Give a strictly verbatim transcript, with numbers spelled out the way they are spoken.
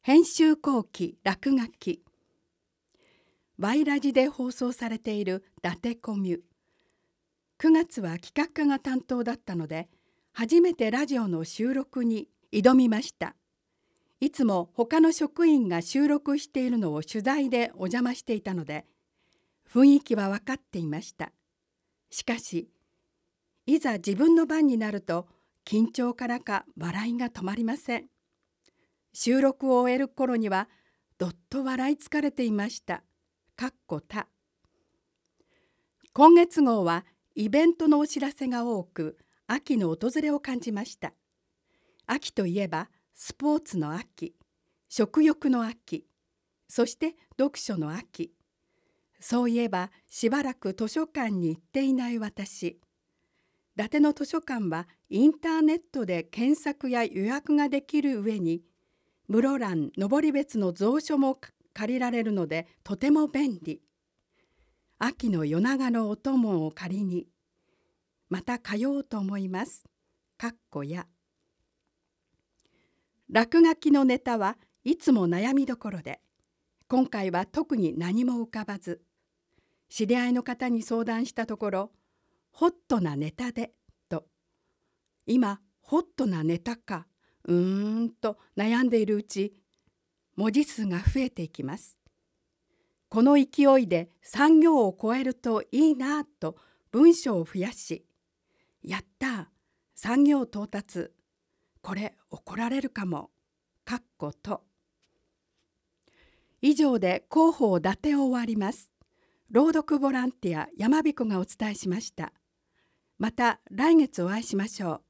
編集後期落書き。ワイラジで放送されている伊達コミュ。くがつは企画課が担当だったので、初めてラジオの収録に挑みました。いつも他の職員が収録しているのを取材でお邪魔していたので、雰囲気は分かっていました。しかし、いざ自分の番になると、緊張からか笑いが止まりません。収録を終える頃には、どっと笑い疲れていました。かっこた。今月号はイベントのお知らせが多く、秋の訪れを感じました。秋といえば、スポーツの秋、食欲の秋、そして読書の秋。そういえば、しばらく図書館に行っていない私。伊達の図書館はインターネットで検索や予約ができる上に、室蘭登別の蔵書も借りられるのでとても便利。秋の夜長のお供を借りに、また通おうと思います。かっこや。落書きのネタはいつも悩みどころで、今回は特に何も浮かばず、知り合いの方に相談したところ、ホットなネタで、と。今、ホットなネタか、うーんと悩んでいるうち、文字数が増えていきます。この勢いでさん行を超えるといいなと文章を増やし、やったさん行到達。これ怒られるかも。かっこと以上で広報伊達を終わります。朗読ボランティア山彦がお伝えしました。また来月お会いしましょう。